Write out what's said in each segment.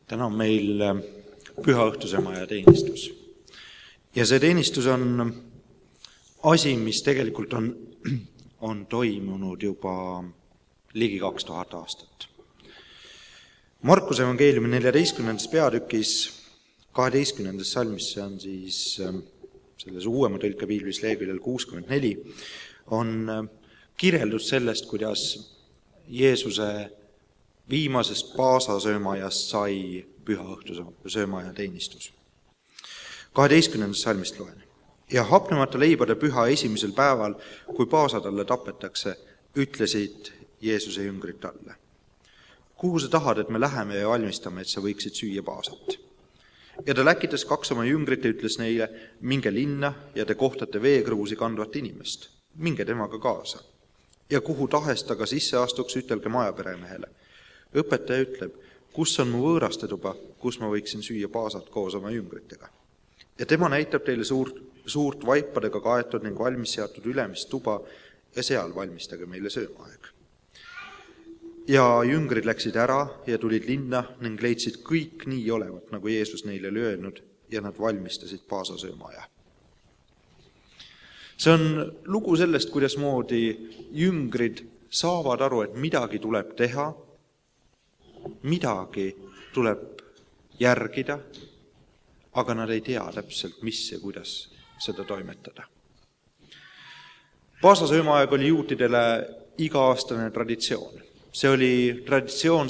Täna on meil pühaõhtuse maja teenistus. Ja see teenistus on asi, mis tegelikult on toimunud juba ligi 2000 aastat. Markuse evangeeliumi 14. peatükis 12. salmis, see on siis selles uuema tõlkepiiblis leheküljel 64, on kirjeldus sellest, kuidas Jeesuse viimasest paasasöömajast sai pühaõhtusöömaja teenistus. 12. salmist loen. Ja hapnemata leibade püha esimesel päeval, kui paasa talle tapetakse, ütlesid Jeesuse jüngrid talle: kuhu sa tahad, et me läheme ja valmistame, et sa võiksid süüa paasat? Ja ta läkitas 2 oma jüngrit ja ütles neile: minge linna ja te kohtate veekruusi kandvat inimest. Minge temaga kaasa. Ja kuhu tahes ta ka sisse astuks, ütelge majaperemehele: õpetaja ütleb, kus on mu võõrastetuba, kus ma võiksin süüa paasat koos oma jüngritega. Ja tema näitab teile suurt vaipadega kaetud ning valmis seatud ülemist tuba ja seal valmistage meile söömaaeg. Ja jüngrid läksid ära ja tulid linna ning leidsid kõik nii olevat, nagu Jeesus neile oli öelnud, ja nad valmistasid paasasöömaaja. See on lugu sellest, kuidas moodi jüngrid saavad aru, et midagi tuleb teha, midagi tuleb järgida, aga nad ei tea täpselt, mis ja kuidas seda toimetada. Paasasöömaaeg oli juutidele iga-aastane traditsioon. See oli traditsioon,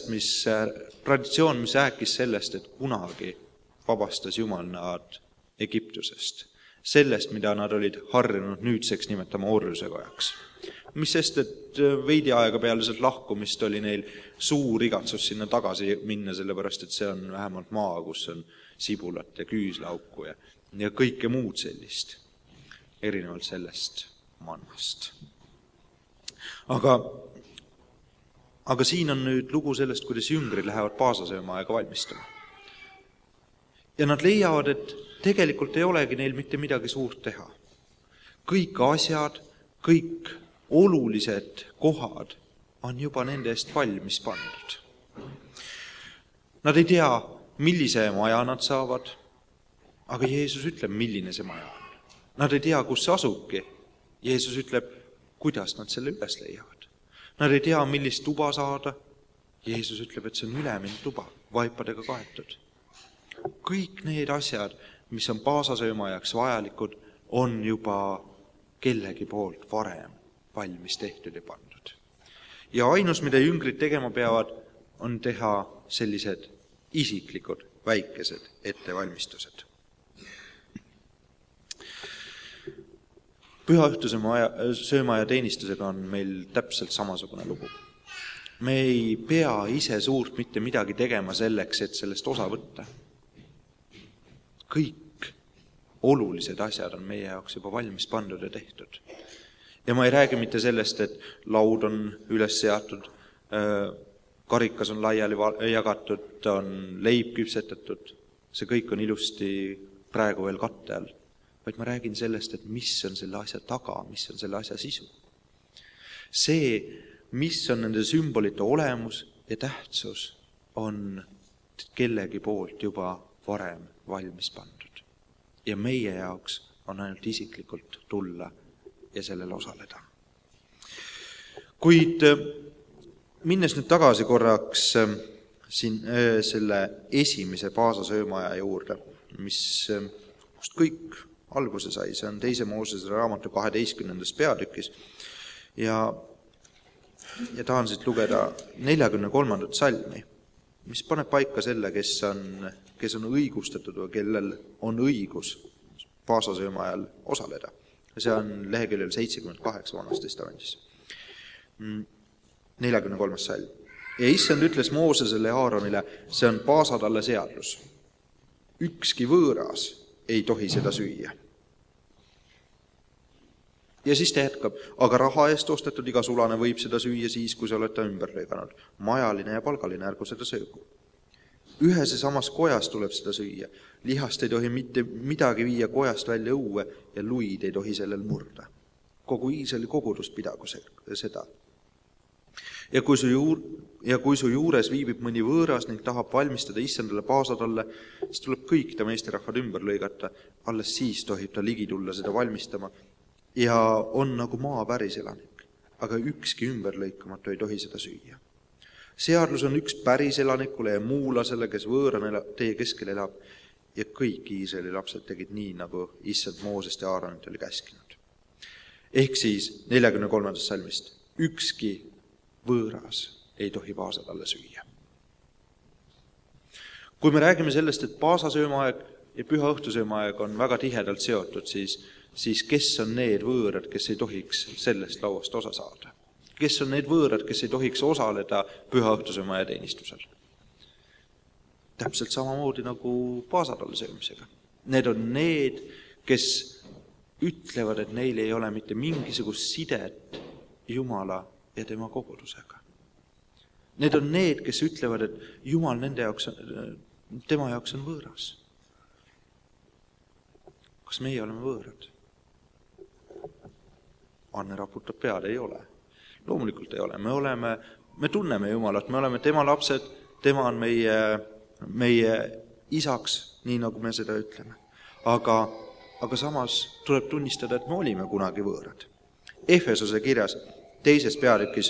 mis rääkis sellest, et kunagi vabastas Jumal nad Egiptusest. Sellest, mida nad olid harjunud nüüdseks nimetama orjusekojaks. Mis sest, et veidi aega peale sealt lahkumist oli neil suur igatsus sinna tagasi minna, sellepärast, et see on vähemalt maa, kus on sibulat ja küüslauku ja kõike muud sellist, erinevalt sellest mannast. Aga siin on nüüd lugu sellest, kuidas jüngrid lähevad paasasöömaaega valmistama. Ja nad leiavad, et tegelikult ei olegi neil mitte midagi suurt teha. Kõik asjad, kõik olulised kohad on juba nende eest valmis pandud. Nad ei tea, millise maja nad saavad, aga Jeesus ütleb, milline see maja on. Nad ei tea, kus see asubki. Jeesus ütleb, kuidas nad selle üles leiavad. Nad ei tea, millist tuba saada. Jeesus ütleb, et see on ülemine tuba, vaipadega kaetud. Kõik need asjad, mis on paasasöömajaks vajalikud, on juba kellegi poolt varem valmis tehtud ja pandud. Ja ainus, mida jüngrid tegema peavad, on teha sellised isiklikud väikesed ettevalmistused. Pühaõhtuse söömaja teenistusega on meil täpselt samasugune lugu. Me ei pea ise suurt mitte midagi tegema selleks, et sellest osa võtta. Kõik olulised asjad on meie jaoks juba valmis pandud ja tehtud. Ja ma ei räägi mitte sellest, et laud on üles seatud, karikas on laiali jagatud, on leib küpsetatud, see kõik on ilusti praegu veel katte all. Vaid ma räägin sellest, et mis on selle asja taga, mis on selle asja sisu. See, mis on nende sümbolite olemus ja tähtsus, on kellegi poolt juba varem valmis pandud. Ja meie jaoks on ainult isiklikult tulla ja sellel osaleda. Kuid minnes nüüd tagasi korraks siin selle esimese paasasöömaja juurde, kust kõik alguse sai, see on 2. Moosese raamatu 12. peatükis ja tahan siit lugeda 43. salmi, mis paneb paika selle, kes on õigustatud või kellel on õigus paasasöömajal osaleda. See on leheküljel 78 Vanas Testamendis. 43. salm. Ja issand ütles Moosesele ja Aaronile, see on paasatalle seadus. Ükski võõras ei tohi seda süüa. Ja siis ta jätkab, aga raha eest ostetud iga sulane võib seda süüa siis, kui sa oled ta ümber lõiganud. Majaline ja palgaline ärgu seda söögu. Ühes ja samas kojas tuleb seda süüa. Lihast ei tohi mitte midagi viia kojast välja õue ja luid ei tohi sellel murda. Kogu Iisraeli kogudus pidagu seda. Ja kui su juures viibib mõni võõras ning tahab valmistada issandale paasa talle, siis tuleb kõik ta meesterahvad ümber lõigata, alles siis tohib ta ligi tulla seda valmistama ja on nagu maa päriselanik, aga ükski ümberlõikamatu ei tohi seda süüa. Seadus on üks päriselanikule ja muulasele, kes võõrana teie keskel elab, ja kõik Iisraeli lapsed tegid nii, nagu issand Moosest ja Aaronit oli käskinud. Ehk siis 43. salmist, ükski võõras ei tohi paasa talle süüa. Kui me räägime sellest, et paasasöömaaeg ja püha õhtusöömaaeg on väga tihedalt seotud, siis kes on need võõrad, kes ei tohiks sellest lauast osa saada? Kes on need võõrad, kes ei tohiks osaleda püha õhtusöömaaja teenistusel? Täpselt samamoodi nagu paasatalle söömisega. Need on need, kes ütlevad, et neil ei ole mitte mingisugust sidet Jumala ja tema kogudusega. Need on need, kes ütlevad, et Jumal tema jaoks on võõras. Kas meie oleme võõrad? Anne raputab pead, ei ole. Loomulikult ei ole. Me tunneme Jumalat, me oleme tema lapsed, tema on meie isaks, nii nagu me seda ütleme. Aga samas tuleb tunnistada, et me olime kunagi võõrad. Efesose kirjas 2. peatükis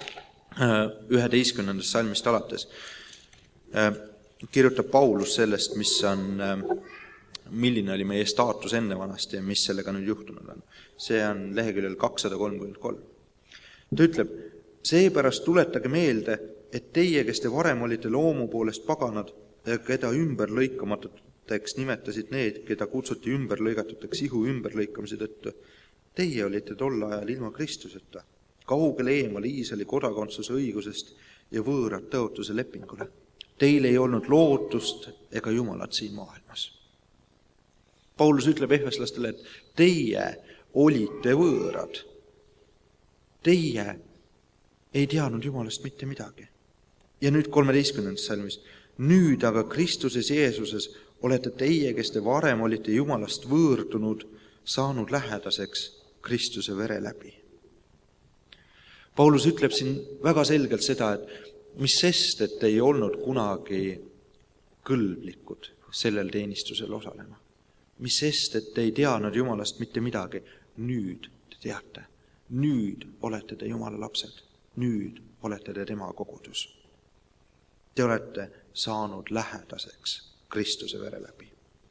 11. salmist alates kirjutab Paulus sellest, milline oli meie staatus enne vanasti ja mis sellega nüüd juhtunud on. See on leheküljel 233. Ta ütleb, seepärast tuletage meelde, et teie, kes te varem olite loomu poolest paganad, keda ümberlõikamatuteks nimetasid need, keda kutsuti ümberlõigatuteks ihu ümberlõikamise tõttu, teie olite tol ajal ilma Kristuseta, kaugel eemal Iisraeli kodakondsuse õigusest ja võõrad tõotuse lepingule. Teil ei olnud lootust ega Jumalat siin maailmas. Paulus ütleb efeslastele, et teie olite võõrad. Teie ei teadnud Jumalast mitte midagi. Ja nüüd 13. salmis. Nüüd aga Kristuses Jeesuses olete teie, kes te varem olite Jumalast võõrdunud, saanud lähedaseks Kristuse vere läbi. Paulus ütleb siin väga selgelt seda, et mis sest, et ei olnud kunagi kõlblikud sellel teenistusel osalema. Mis sest, et ei teadnud Jumalast mitte midagi. Nüüd te teate. Nüüd olete te Jumala lapsed. Nüüd olete te tema kogudus. Te olete saanud lähedaseks Kristuse vere läbi.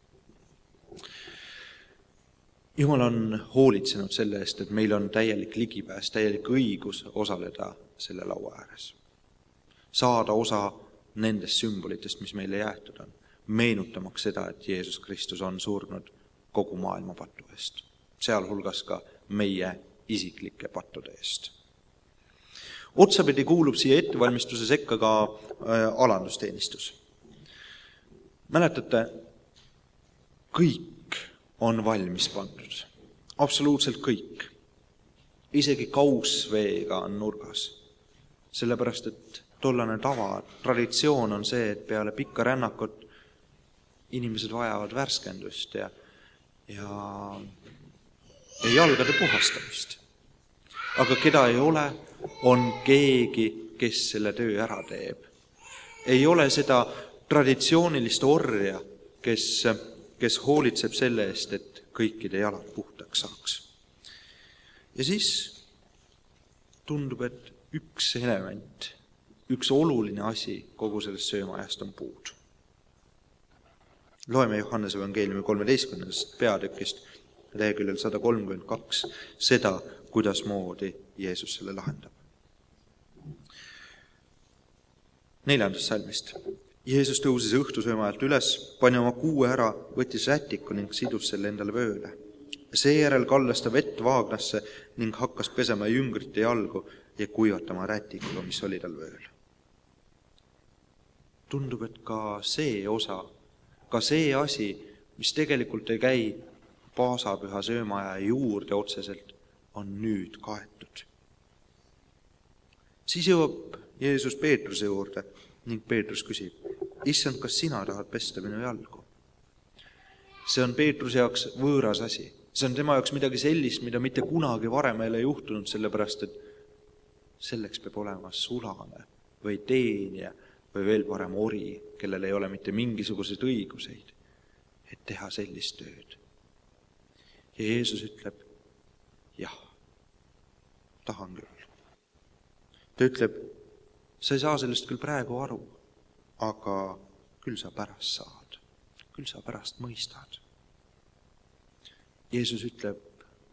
Jumal on hoolitsenud selle eest, et meil on täielik ligipääs, täielik õigus osaleda selle laua ääres. Saada osa nendest sümbolitest, mis meile jäetud on, meenutamaks seda, et Jeesus Kristus on surnud kogu maailma pattu eest, sealhulgas ka meie isiklike pattude eest. Otsapidi kuulub siia ettevalmistuse sekka ka alandusteenistus. Mäletate, kõik on valmis pandud. Absoluutselt kõik. Isegi kausveega on nurgas. Sellepärast, et tollane traditsioon on see, et peale pikka rännakut inimesed vajavad värskendust ja jalgade puhastamist. Aga keda ei ole, on keegi, kes selle töö ära teeb. Ei ole seda traditsioonilist orja, kes hoolitseb selle eest, et kõikide jalad puhtaks saaks. Ja siis tundub, et üks element, üks oluline asi kogu sellest söömaajast on puud. Loeme Johannese evangeeliumi 13. peatükist leheküljel 132 seda, kuidas moodi Jeesus selle lahendab. 4. salmist. Jeesus tõusis õhtusöömaajalt üles, pani oma kuue ära, võttis rätiku ning sidus selle endale vööle. Seejärel kallas ta vett vaagnasse ning hakkas pesema jüngrite jalgu ja kuivatama rätikuga, mis oli tal vööl. Tundub, et ka see osa, ka see asi, mis tegelikult ei käi paasapüha söömaaja juurde otseselt, on nüüd kaetud. Siis jõuab Jeesus Peetruse juurde ning Peetrus küsib, issand, kas sina tahad pesta minu jalgu? See on Peetruse jaoks võõras asi. See on tema jaoks midagi sellist, mida mitte kunagi varem ei ole juhtunud, sellepärast, et selleks peab olema sulane või teenija või veel parem ori, kellel ei ole mitte mingisuguseid õiguseid, et teha sellist tööd. Ja Jeesus ütleb, jah, tahan küll. Ta ütleb, sa ei saa sellest küll praegu aru, aga küll sa pärast saad, küll sa pärast mõistad. Jeesus ütleb,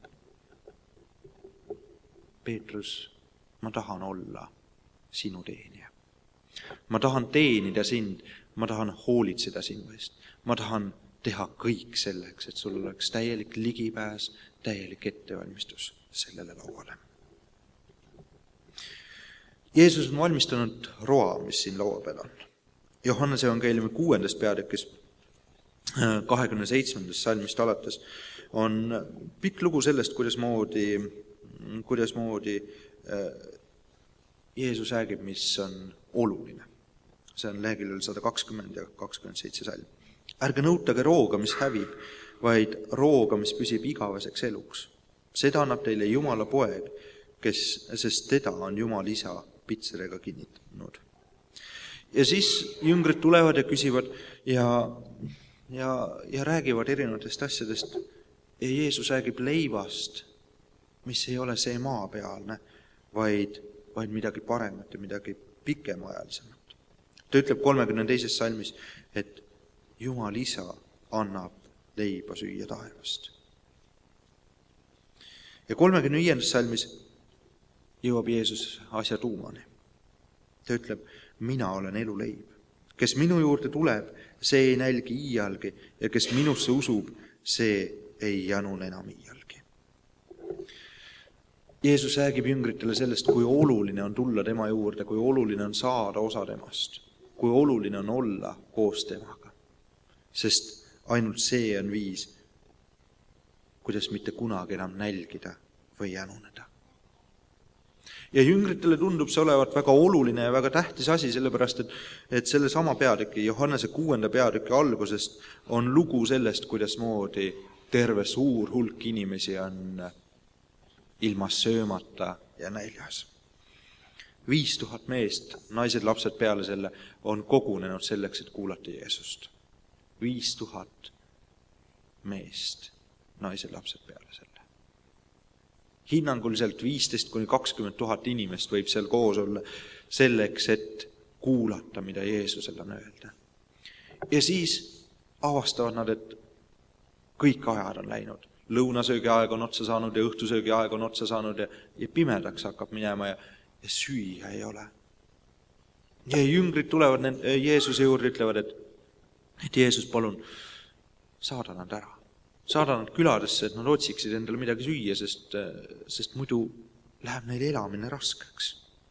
Peetrus, ma tahan olla sinu teenija. Ma tahan teenida sind, ma tahan hoolitseda sinu eest. Ma tahan teha kõik selleks, et sul oleks täielik ligipääs, täielik ettevalmistus sellele lauale. Jeesus on valmistanud roa, mis siin laua peal on. Johannese evangeeliumi 6. peatükis 27. salmist alates on pikk lugu sellest, kuidas moodi Jeesus räägib, mis on oluline. See on leheküljel 120 ja 27 salm. Ärge nõutage rooga, mis hävib, vaid rooga, mis püsib igaveseks eluks. Seda annab teile Jumala poeg, sest teda on Jumal isa pitserega kinnitanud. Ja siis jüngrid tulevad ja küsivad ja räägivad erinevatest asjadest. Ja Jeesus räägib leivast, mis ei ole see maapealne, vaid midagi paremat ja midagi pikemaajalisemat. Ta ütleb 32. salmis, et Jumal isa annab leiba süüa taevast. Ja 35. salmis jõuab Jeesus asja tuumani. Ta ütleb, mina olen eluleib. Kes minu juurde tuleb, see ei nälgi iialgi ja kes minusse usub, see ei janune enam iialgi. Jeesus räägib jüngritele sellest, kui oluline on tulla tema juurde, kui oluline on saada osa temast, kui oluline on olla koos temaga. Sest ainult see on viis, kuidas mitte kunagi enam nälgida või januneda. Ja jüngritele tundub see olevat väga oluline ja väga tähtis asi, sellepärast, et selle sama peatüki, Johannese 6. peatüki algusest on lugu sellest, kuidas moodi terve suur hulk inimesi on ilma söömata ja näljas. 5000 meest, naised, lapsed peale selle, on kogunenud selleks, et kuulata Jeesust. 5000 meest, naised, lapsed peale selle. Hinnanguliselt 15-20 000 inimest võib seal koos olla selleks, et kuulata, mida Jeesusel on öelda. Ja siis avastavad nad, et kõik ajad on läinud. Lõunasöögi aeg on otsa saanud ja õhtusöögi aeg on otsa saanud ja pimedaks hakkab minema ja süüa ei ole. Ja jüngrid tulevad Jeesuse juurde, ütlevad, et Jeesus, palun, saada nad ära. Saada nad küladesse, et nad otsiksid endale midagi süüa, sest muidu läheb neil elamine raskeks.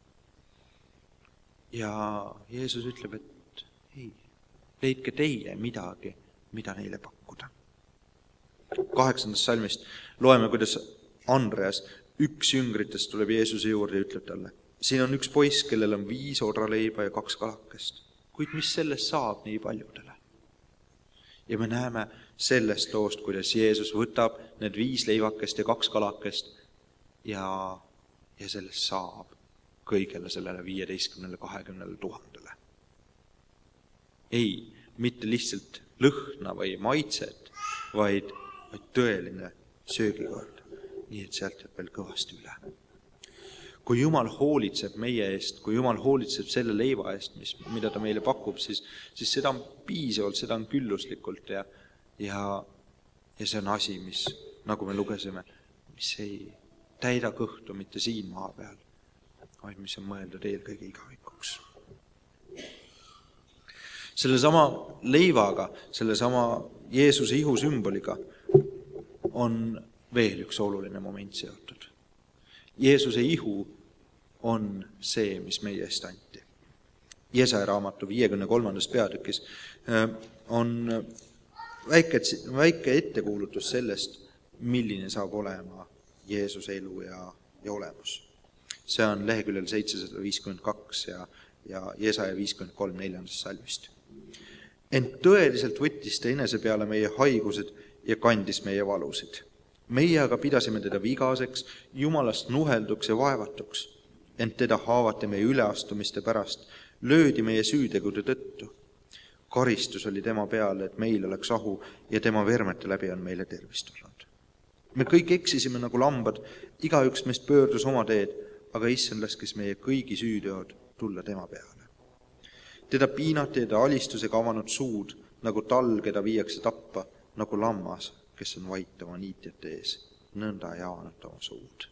Ja Jeesus ütleb, et ei, leidke teie midagi, mida neile pakkuda. 8. salmist loeme, kuidas Andreas, üks jüngritest, tuleb Jeesuse juurde ja ütleb talle, siin on üks poiss, kellel on 5 odraleiba ja 2 kalakest. Kuid mis sellest saab nii paljudele? Ja me näeme sellest loost, kuidas Jeesus võtab need 5 leivakest ja 2 kalakest ja sellest saab kõigele sellele 15-20 000. Ei, mitte lihtsalt lõhna või maitset, vaid tõeline söögikord, nii et sealt jääb veel kõvasti üle. Kui Jumal hoolitseb meie eest, kui Jumal hoolitseb selle leiva eest, mida ta meile pakub, siis seda on piisavalt, seda on külluslikult ja see on asi, mis, nagu me lugesime, mis ei täida kõhtu mitte siin maa peal, vaid mis on mõeldud eelkõige igavikuks. Selle sama leivaga, selle sama Jeesuse ihu sümboliga on veel üks oluline moment seotud. Jeesuse ihu on see, mis meie eest anti. Jesaja raamatu 53. peatükis on väike ettekuulutus sellest, milline saab olema Jeesuse elu ja olemus. See on leheküljel 752 ja Jesaja 53. 4. salmist. Ent tõeliselt võttis ta enese peale meie haigused ja kandis meie valusid. Meie aga pidasime teda vigaseks, Jumalast nuhelduks ja vaevatuks. ent teda haavati meie üleastumiste pärast, löödi meie süütegude tõttu. Karistus oli tema peale, et meil oleks rahu ja tema vermete läbi on meile tervist tulnud. Me kõik eksisime nagu lambad, igaüks meist pöördus oma teed, aga issand laskis meie kõigi süüteod tulla tema peale. Teda piinati ja ta alistusega avanud suud, nagu tal, keda viiakse tappa, nagu lammas, kes on vait oma niitjate ees, nõnda ei avanud oma suud.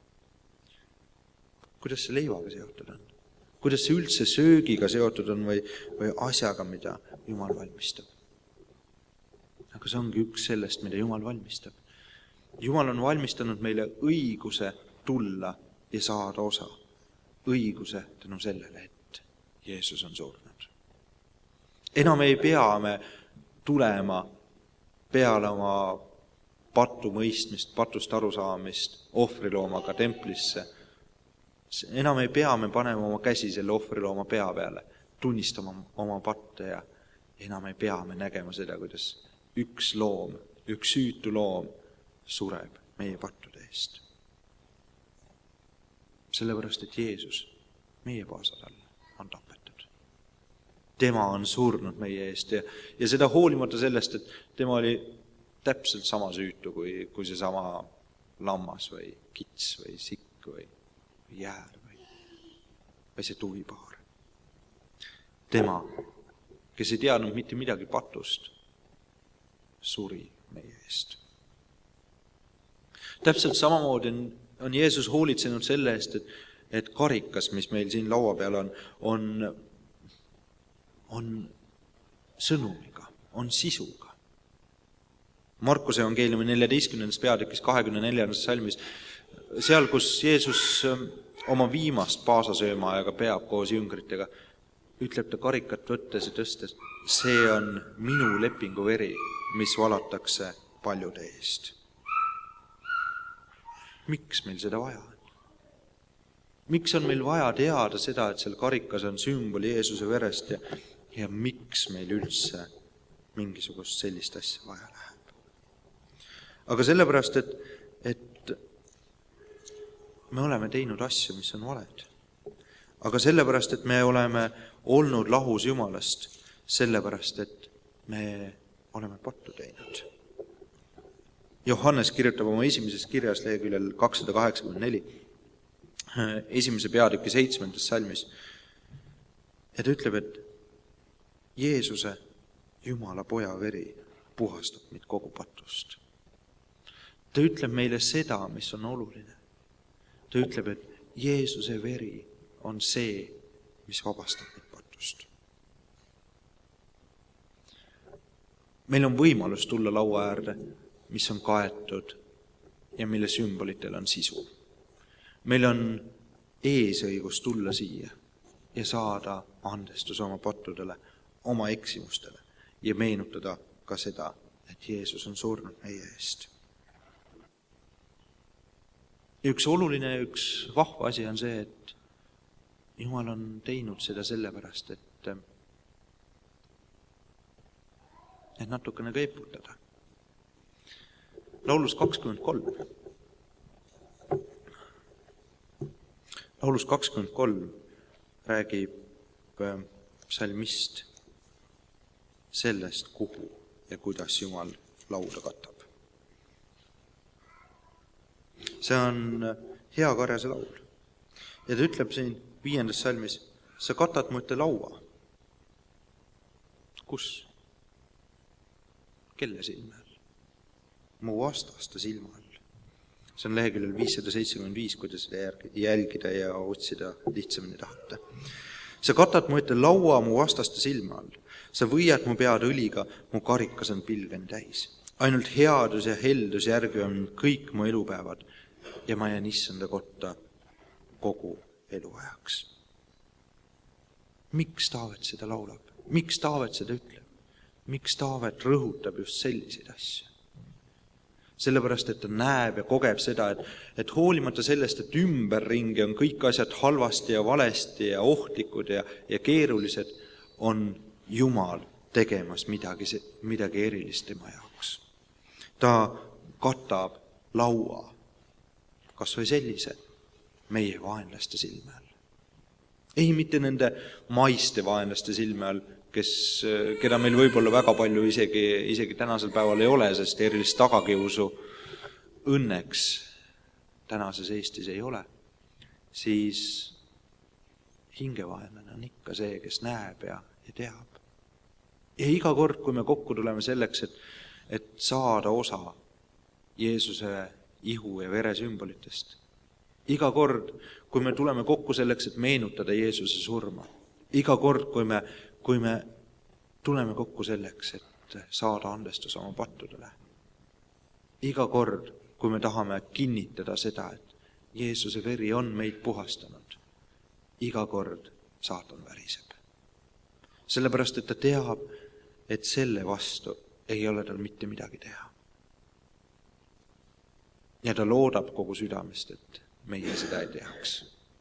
Kuidas see leivaga seotud on? Kuidas see üldse söögiga seotud on või asjaga, mida Jumal valmistab? Aga see ongi üks sellest, mida Jumal valmistab. Jumal on valmistanud meile õiguse tulla ja saada osa. Õiguse tänu sellele, et Jeesus on surnud. Enam ei pea me tulema peale oma patu mõistmist, patust arusaamist ohvriloomaga templisse. Enam ei pea me panema oma käsi selle ohvrilooma pea peale, tunnistama oma patte ja enam ei pea me nägema seda, kuidas üks loom, üks süütu loom sureb meie pattude eest. Sellepärast, et Jeesus meie paasad all on tapetud. Tema on surnud meie eest ja seda hoolimata sellest, et tema oli täpselt sama süütu kui see sama lammas või kits või sikk või jäär või see tuvipaar. Tema, kes ei teadnud mitte midagi patust, suri meie eest. Täpselt samamoodi on Jeesus hoolitsenud selle eest, et karikas, mis meil siin laua peal on sõnumiga, on sisuga. Markuse evangeeliumi 14. peatükis 24. salmis, seal, kus Jeesus oma viimast paasasöömaajaga peab koos jüngritega, ütleb ta karikat võttes ja tõstes, see on minu lepingu veri, mis valatakse paljude eest. Miks meil seda vaja on? Miks on meil vaja teada seda, et seal karikas on sümbol Jeesuse verest ja miks meil üldse mingisugust sellist asja vaja läheb? Aga sellepärast, et me oleme teinud asju, mis on valed. Aga sellepärast, et me oleme olnud lahus Jumalast, sellepärast, et me oleme pattu teinud. Johannes kirjutab oma esimeses kirjas leheküljel 284, esimese peatüki 7. salmis, ja ta ütleb, et Jeesuse, Jumala poja veri, puhastab meid kogu patust. Ta ütleb meile seda, mis on oluline. Ta ütleb, et Jeesuse veri on see, mis vabastab meid patust. Meil on võimalus tulla laua äärde, mis on kaetud ja mille sümbolitel on sisu. Meil on eesõigus tulla siia ja saada andestus oma pattudele, oma eksimustele ja meenutada ka seda, et Jeesus on surnud meie eest. Ja üks oluline ja üks vahva asi on see, et Jumal on teinud seda sellepärast, et natukene keeputada. Laulus 23. Laulus 23 räägib psalmist sellest, kuhu ja kuidas Jumal lauda katab. See on hea karjase laul. Ja ta ütleb siin 5. salmis, sa katad mu ette laua. Kus? Kelle silme all? Mu vastaste silma all. See on leheküljel 575, kui te seda jälgida ja otsida lihtsamini tahate. Sa katad mu ette laua mu vastaste silma all. Sa võiad mu pead õliga, mu karikas on pilgeni täis. Ainult headus ja heldus järgi on kõik mu elupäevad ja ma jään issanda kotta kogu eluajaks. Miks Taavet seda laulab? Miks Taavet seda ütleb? Miks Taavet rõhutab just selliseid asju? Sellepärast, et ta näeb ja kogeb seda, et hoolimata sellest, et ümberringi on kõik asjad halvasti ja valesti ja ohtlikud ja keerulised, on Jumal tegemas midagi erilist tema jaoks. Ta katab laua, kas või sellise meie vaenlaste silme all. Ei mitte nende maiste vaenlaste silme all, keda meil võib-olla väga palju isegi tänasel päeval ei ole, sest erilist tagakiusu õnneks tänases Eestis ei ole, siis hingevaenlane on ikka see, kes näeb ja teab. Ja iga kord, kui me kokku tuleme selleks, et saada osa Jeesuse ihu ja vere sümbolitest, iga kord, kui me tuleme kokku selleks, et meenutada Jeesuse surma, iga kord, kui me tuleme kokku selleks, et saada andestus oma pattudele, iga kord, kui me tahame kinnitada seda, et Jeesuse veri on meid puhastanud, iga kord saatan väriseb. Sellepärast, et ta teab, et selle vastu ei ole tal mitte midagi teha. Ja ta loodab kogu südamest, et meie seda ei tehaks.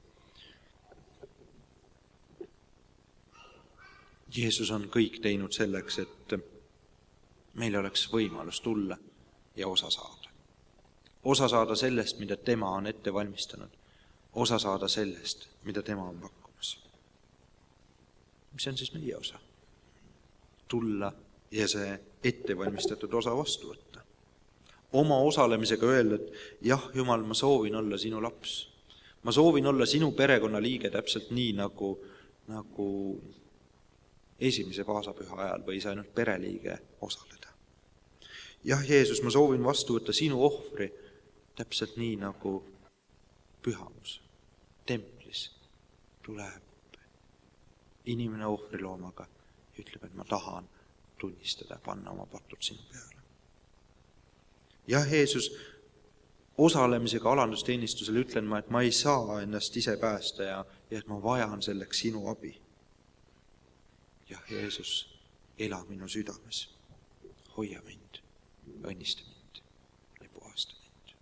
Jeesus on kõik teinud selleks, et meil oleks võimalus tulla ja osa saada. Osa saada sellest, mida tema on ette valmistanud. Osa saada sellest, mida tema on pakkumas. Mis on siis meie osa? Tulla ja see ette valmistatud osa vastu võtta. Oma osalemisega öelda, et jah, Jumal, ma soovin olla sinu laps. Ma soovin olla sinu perekonna liige täpselt nii, nagu esimese paasapüha ajal võis ainult pereliige osaleda. Jah, Jeesus, ma soovin vastu võtta sinu ohvri täpselt nii, nagu pühamus templis tuleb inimene ohvriloomaga ja ütleb, et ma tahan tunnistada, panna oma patud sinu peale. Jah, Jeesus, osalemisega alandusteenistusel ütlen ma, et ma ei saa ennast ise päästa ja et ma vajan selleks sinu abi. Jah, Jeesus, ela minu südames, hoia mind, õnnista mind ja puhasta mind.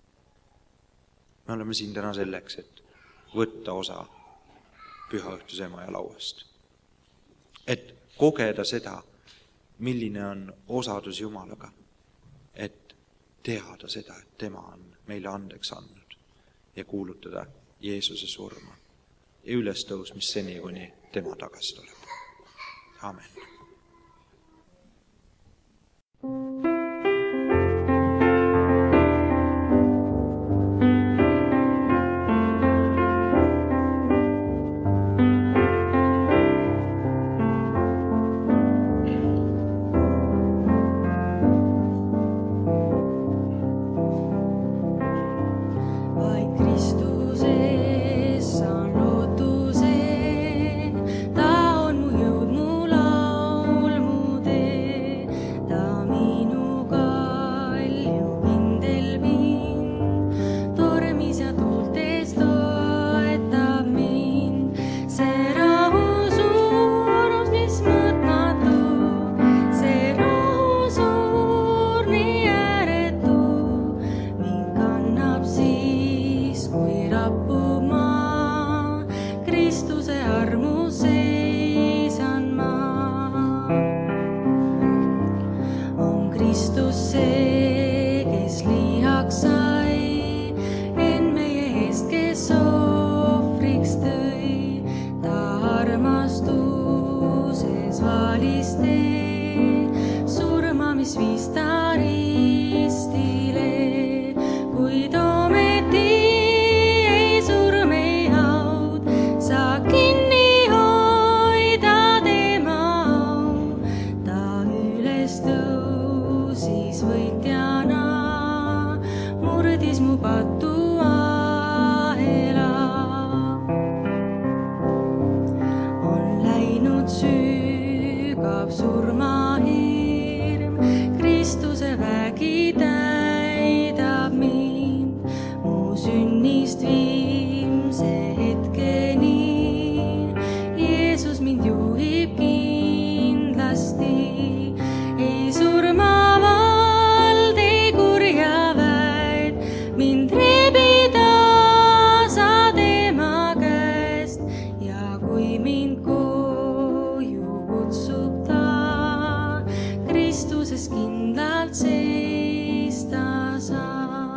Me oleme siin täna selleks, et võtta osa pühaõhtuse Emaja lauast. Et kogeda seda, milline on osadus Jumalaga, et teada seda, et tema on meile andeks andnud ja kuulutada Jeesuse surma ja ülestõusmist seni, kuni tema tagasi tuleb. Amen.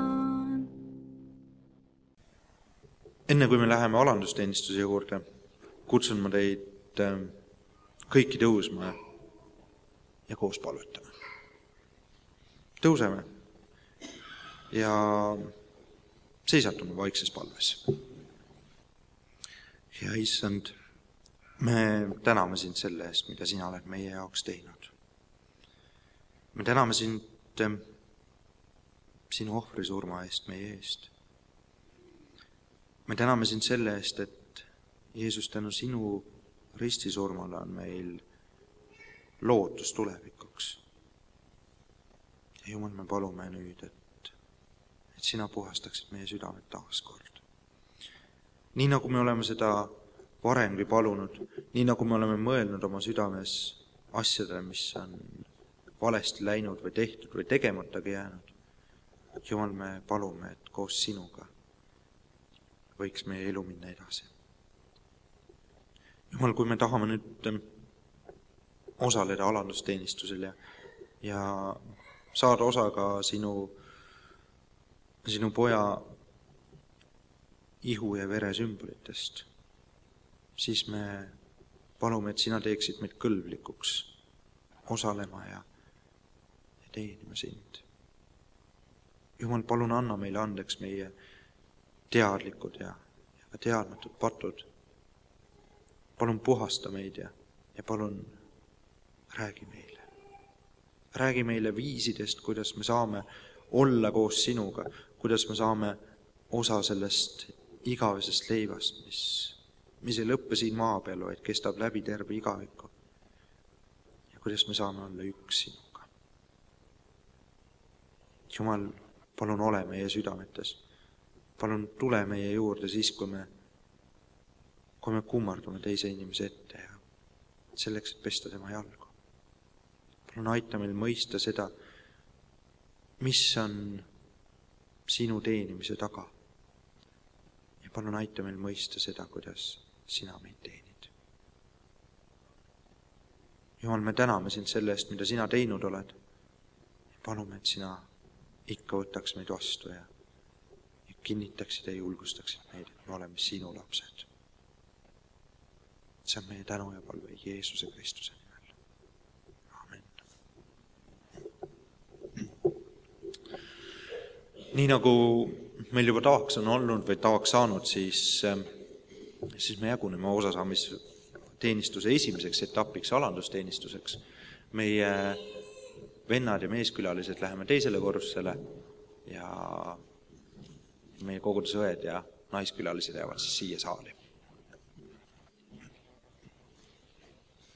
Enne kui me läheme alandusteenistuse juurde, kutsun ma teid kõiki tõusma ja koos palvetame. Tõuseme ja seisatume vaikses palves. Ja Issand, me täname sind selle eest, mida sina oled meie jaoks teinud. Me täname sind sinu ohvrisurma eest meie eest. Me täname sind selle eest, et Jeesus tänu sinu ristisurmale on meil lootus tulevikuks. Ja Jumal, me palume nüüd, et sina puhastaksid meie südamed taas kord. Nii nagu me oleme seda varemgi palunud, nii nagu me oleme mõelnud oma südames asjadele, mis on valesti läinud või tehtud või tegematagi jäänud. Jumal, me palume, et koos sinuga võiks meie elu minna edasi. Jumal, kui me tahame nüüd osaleda alandusteenistusel ja saada osa ka sinu poja ihu ja vere sümbolitest, siis me palume, et sina teeksid meid kõlblikuks osalema ja teenima sind. Jumal, palun anna meile andeks meie teadlikud ja teadmatud patud. Palun puhasta meid ja palun räägi meile. Räägi meile viisidest, kuidas me saame olla koos sinuga, kuidas me saame osa sellest igavesest leivast, mis ei lõppe siin maa peal, vaid kestab läbi terve igaviku. Ja kuidas me saame olla üks sinuga. Jumal, palun ole meie südametes. Palun tule meie juurde siis, kui me kummardume teise inimese ette ja selleks, et pesta tema jalgu. Palun aita meil mõista seda, mis on sinu teenimise taga. Ja palun aita meil mõista seda, kuidas sina meid teenid. Jumal, me täname sind selle eest, mida sina teinud oled. Ja palume, et sina ikka võtaks meid vastu ja kinnitaksid ja julgustaksid meid, et me oleme sinu lapsed. See on meie tänu ja palve Jeesuse Kristuse nimel. Amen. Nii nagu meil juba tavaks on olnud või tavaks saanud, siis me jaguneme osasaamisteenistuse esimeseks etapiks alandusteenistuseks. Meie vennad ja meeskülalised läheme teisele korrusele ja meie koguduse õed ja naiskülalised jäävad siis siia saali.